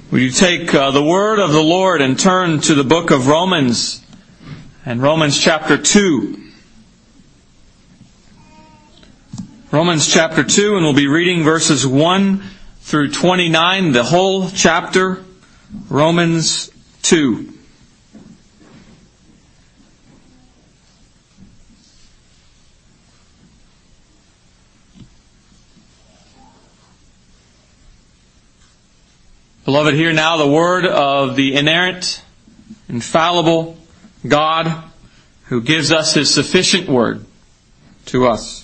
Will you take the word of the Lord and turn to the book of Romans and Romans chapter 2. Romans chapter 2, and we'll be reading verses 1 through 29, the whole chapter, Romans 2. Beloved, hear now the word of the inerrant, infallible God who gives us His sufficient word to us.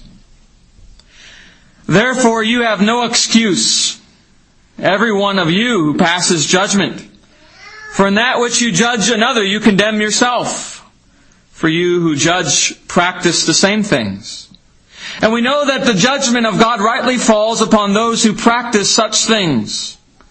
Therefore you have no excuse, every one of you who passes judgment. For in that which you judge another, you condemn yourself. For you who judge practice the same things. And we know that the judgment of God rightly falls upon those who practice such things.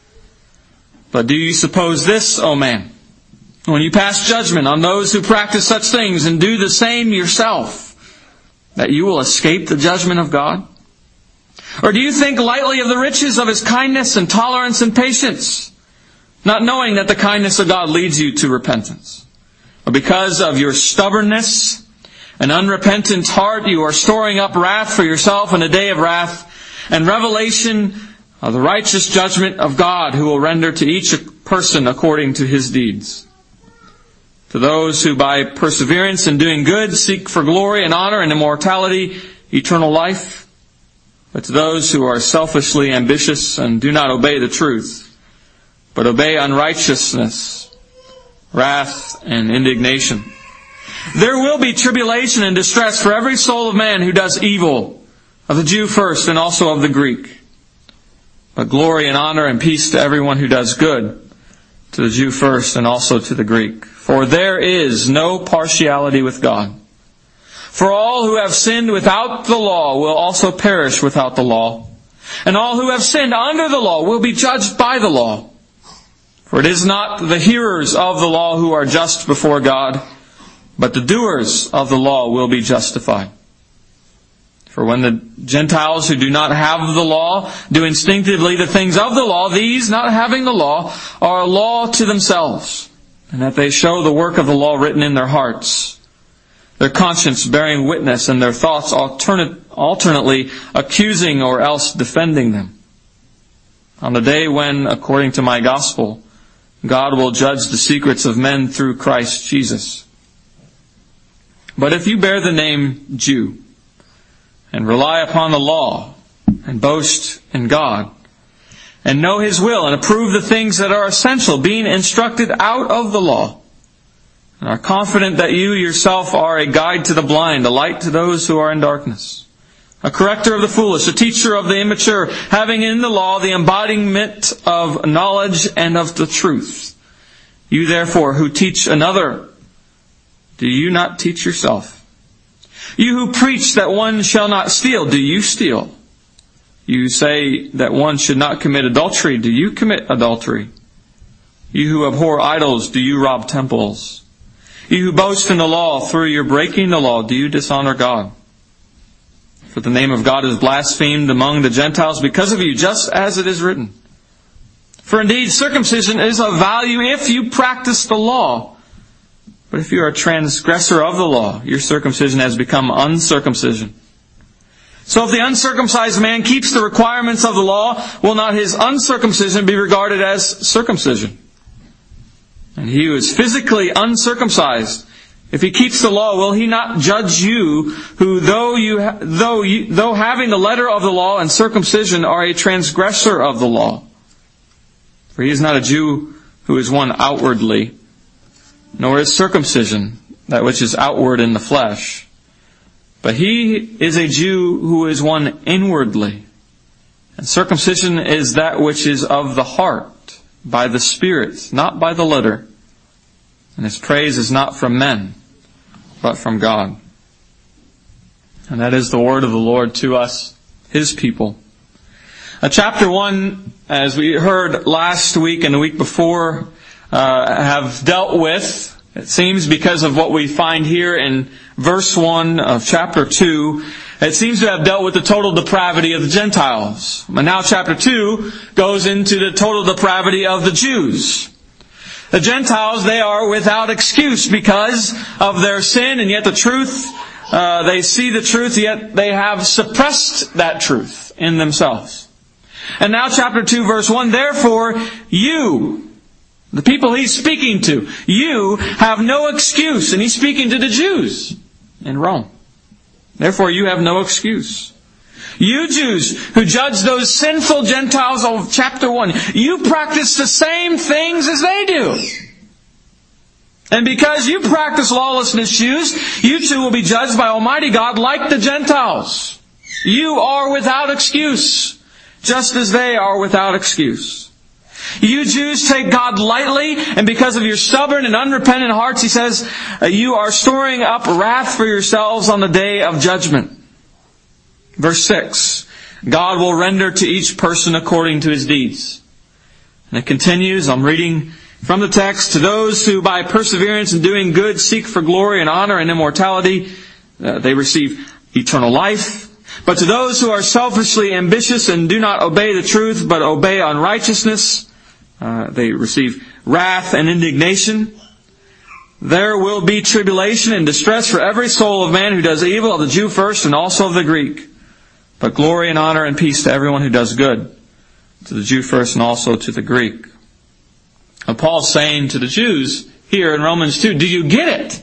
But do you suppose this, O man, when you pass judgment on those who practice such things and do the same yourself, that you will escape the judgment of God? Or do you think lightly of the riches of His kindness and tolerance and patience, not knowing that the kindness of God leads you to repentance? Or because of your stubbornness and unrepentant heart, you are storing up wrath for yourself in a day of wrath and revelation of the righteous judgment of God, who will render to each person according to his deeds. To those who by perseverance in doing good seek for glory and honor and immortality, eternal life. But to those who are selfishly ambitious and do not obey the truth, but obey unrighteousness, wrath, and indignation, there will be tribulation and distress for every soul of man who does evil, of the Jew first and also of the Greek. But glory and honor and peace to everyone who does good, to the Jew first and also to the Greek. For there is no partiality with God. For all who have sinned without the law will also perish without the law. And all who have sinned under the law will be judged by the law. For it is not the hearers of the law who are just before God, but the doers of the law will be justified. For when the Gentiles who do not have the law do instinctively the things of the law, these, not having the law, are a law to themselves, and that they show the work of the law written in their hearts, their conscience bearing witness, and their thoughts alternately accusing or else defending them. On the day when, according to my gospel, God will judge the secrets of men through Christ Jesus. But if you bear the name Jew, and rely upon the law, and boast in God, and know His will, and approve the things that are essential, being instructed out of the law, and are confident that you yourself are a guide to the blind, a light to those who are in darkness, a corrector of the foolish, a teacher of the immature, having in the law the embodiment of knowledge and of the truth. You therefore who teach another, do you not teach yourself? You who preach that one shall not steal, do you steal? You say that one should not commit adultery, do you commit adultery? You who abhor idols, do you rob temples? You who boast in the law, through your breaking the law, do you dishonor God? For the name of God is blasphemed among the Gentiles because of you, just as it is written. For indeed, circumcision is of value if you practice the law. But if you are a transgressor of the law, your circumcision has become uncircumcision. So if the uncircumcised man keeps the requirements of the law, will not his uncircumcision be regarded as circumcision? And he who is physically uncircumcised, if he keeps the law, will he not judge you, who though having the letter of the law and circumcision are a transgressor of the law? For he is not a Jew who is one outwardly, nor is circumcision that which is outward in the flesh. But he is a Jew who is one inwardly. And circumcision is that which is of the heart, by the Spirit, not by the letter. And his praise is not from men, but from God. And that is the word of the Lord to us, His people. Chapter 1, as we heard last week and the week before, have dealt with, it seems because of what we find here in verse 1 of chapter 2, it seems to have dealt with the total depravity of the Gentiles. But now chapter 2 goes into the total depravity of the Jews. The Gentiles, they are without excuse because of their sin, and yet the truth, they see the truth, yet they have suppressed that truth in themselves. And now chapter 2 verse 1, therefore you, the people he's speaking to, you have no excuse. And he's speaking to the Jews in Rome. Therefore you have no excuse. You Jews who judge those sinful Gentiles of chapter 1, you practice the same things as they do. And because you practice lawlessness, Jews, you too will be judged by Almighty God like the Gentiles. You are without excuse, just as they are without excuse. You Jews take God lightly, and because of your stubborn and unrepentant hearts, he says, you are storing up wrath for yourselves on the day of judgment. Verse 6, God will render to each person according to his deeds. And it continues, I'm reading from the text, to those who by perseverance in doing good seek for glory and honor and immortality, they receive eternal life. But to those who are selfishly ambitious and do not obey the truth, but obey unrighteousness, they receive wrath and indignation. There will be tribulation and distress for every soul of man who does evil, of the Jew first and also of the Greek. But glory and honor and peace to everyone who does good, to the Jew first and also to the Greek. Now Paul's saying to the Jews here in Romans 2, do you get it?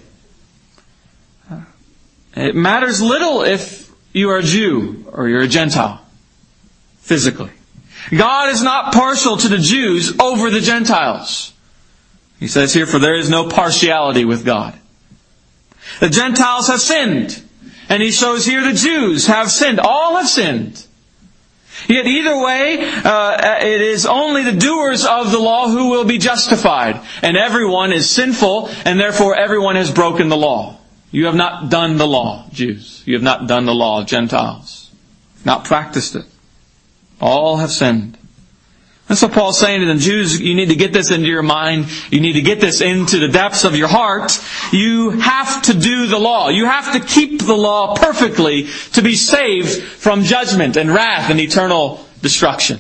It matters little if you are a Jew or you're a Gentile, physically. God is not partial to the Jews over the Gentiles. He says here, for there is no partiality with God. The Gentiles have sinned. And he shows here the Jews have sinned. All have sinned. Yet either way, it is only the doers of the law who will be justified. And everyone is sinful, and therefore everyone has broken the law. You have not done the law, Jews. You have not done the law, Gentiles. Not practiced it. All have sinned. That's what Paul's saying to them. Jews, you need to get this into your mind. You need to get this into the depths of your heart. You have to do the law. You have to keep the law perfectly to be saved from judgment and wrath and eternal destruction.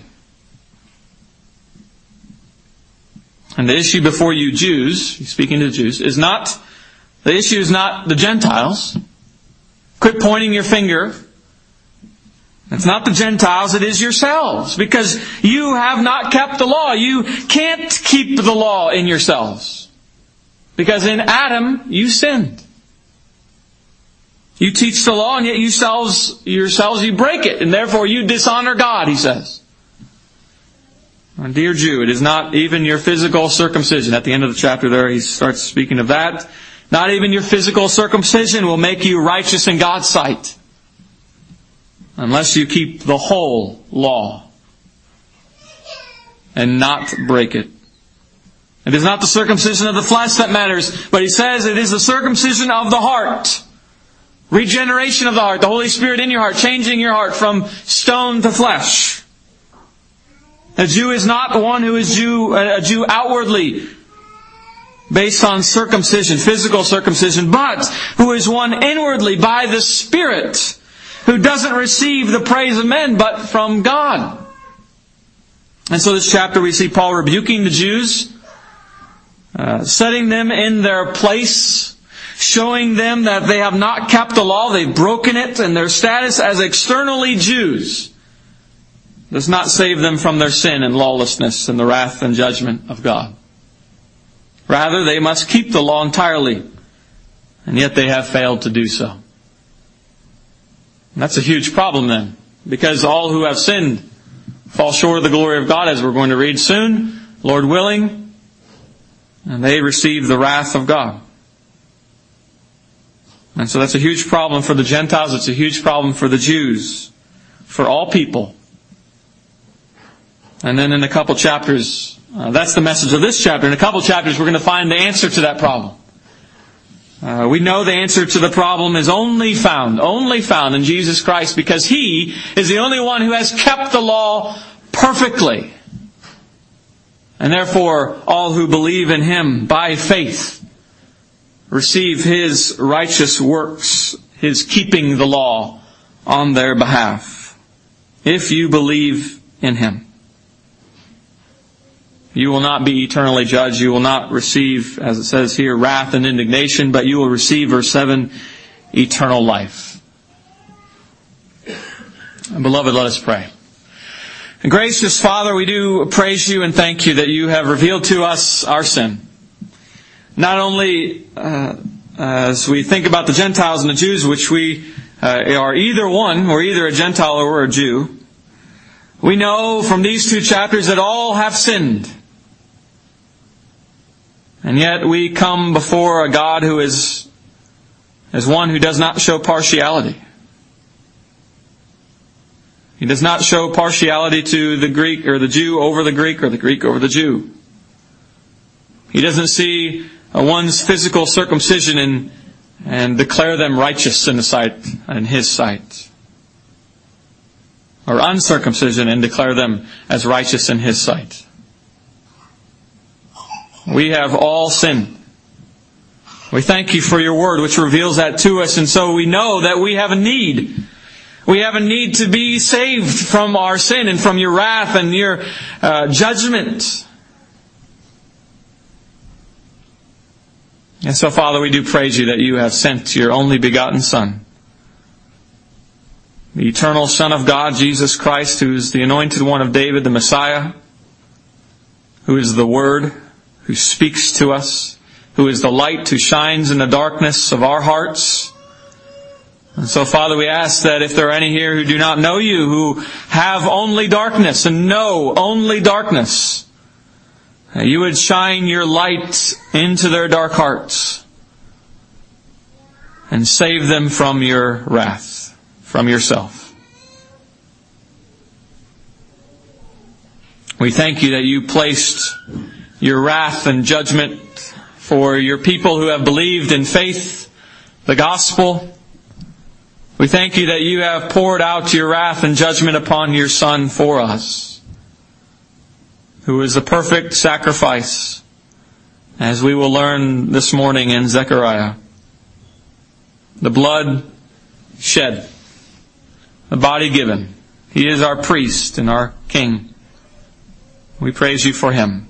And the issue before you Jews, he's speaking to the Jews, the issue is not the Gentiles. Quit pointing your finger. It's not the Gentiles, it is yourselves. Because you have not kept the law. You can't keep the law in yourselves. Because in Adam, you sinned. You teach the law, and yet yourselves you break it. And therefore you dishonor God, he says. Dear Jew, it is not even your physical circumcision. At the end of the chapter there, he starts speaking of that. Not even your physical circumcision will make you righteous in God's sight, unless you keep the whole law and not break it. It is not the circumcision of the flesh that matters, but he says it is the circumcision of the heart. Regeneration of the heart, the Holy Spirit in your heart, changing your heart from stone to flesh. A Jew is not the one who is a Jew outwardly, based on circumcision, physical circumcision, but who is one inwardly by the Spirit, who doesn't receive the praise of men, but from God. And so this chapter we see Paul rebuking the Jews, setting them in their place, showing them that they have not kept the law, they've broken it, and their status as externally Jews does not save them from their sin and lawlessness and the wrath and judgment of God. Rather, they must keep the law entirely, and yet they have failed to do so. And that's a huge problem then, because all who have sinned fall short of the glory of God, as we're going to read soon, Lord willing, and they receive the wrath of God. And so that's a huge problem for the Gentiles, it's a huge problem for the Jews, for all people. And then in a couple chapters, that's the message of this chapter. In a couple chapters we're going to find the answer to that problem. We know the answer to the problem is only found in Jesus Christ, because He is the only one who has kept the law perfectly. And therefore, all who believe in Him by faith receive His righteous works, His keeping the law on their behalf, if you believe in Him. You will not be eternally judged. You will not receive, as it says here, wrath and indignation, but you will receive, verse 7, eternal life. And beloved, let us pray. And gracious Father, we do praise You and thank You that You have revealed to us our sin. Not only as we think about the Gentiles and the Jews, which we are either one, we're either a Gentile or we're a Jew. We know from these two chapters that all have sinned. And yet we come before a God who is one who does not show partiality. He does not show partiality to the Greek or the Jew over the Greek or the Greek over the Jew. He doesn't see one's physical circumcision and declare them righteous in His sight. Or uncircumcision and declare them as righteous in His sight. We have all sinned. We thank You for Your Word, which reveals that to us, and so we know that we have a need. We have a need to be saved from our sin and from Your wrath and Your judgment. And so, Father, we do praise You that You have sent Your only begotten Son, the eternal Son of God, Jesus Christ, who is the anointed one of David, the Messiah, who is the Word, who speaks to us, who is the light who shines in the darkness of our hearts. And so, Father, we ask that if there are any here who do not know You, who have only darkness and know only darkness, that You would shine Your light into their dark hearts and save them from Your wrath, from Yourself. We thank You that You placed Your wrath and judgment for Your people who have believed in faith, the gospel. We thank You that You have poured out Your wrath and judgment upon Your Son for us, who is the perfect sacrifice, as we will learn this morning in Zechariah. The blood shed, the body given. He is our priest and our King. We praise You for Him.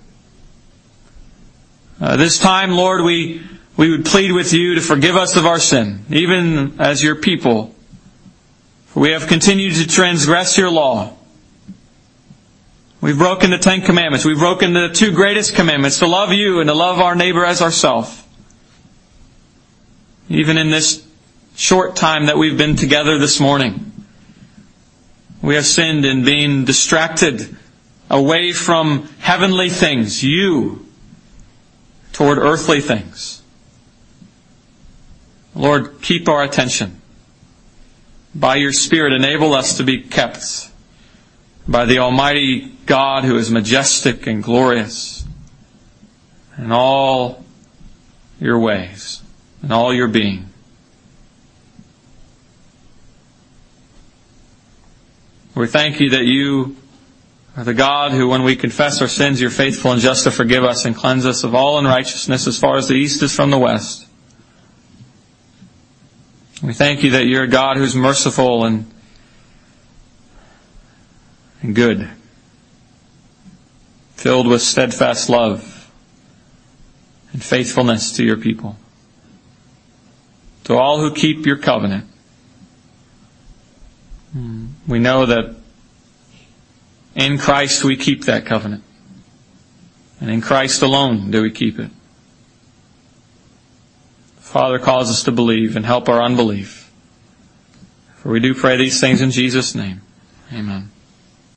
This time, Lord, we would plead with You to forgive us of our sin, even as Your people. For we have continued to transgress Your law. We've broken the 10 Commandments. We've broken the 2 greatest commandments, to love You and to love our neighbor as ourselves. Even in this short time that we've been together this morning, we have sinned in being distracted away from heavenly things, You, toward earthly things. Lord, keep our attention. By Your Spirit, enable us to be kept by the Almighty God who is majestic and glorious in all Your ways, in all Your being. We thank You that You are the God who, when we confess our sins, You're faithful and just to forgive us and cleanse us of all unrighteousness as far as the east is from the west. We thank You that You're a God who's merciful and good, filled with steadfast love and faithfulness to Your people, to all who keep Your covenant. We know that in Christ we keep that covenant, and in Christ alone do we keep it. Father, cause us to believe and help our unbelief. For we do pray these things in Jesus' name. Amen.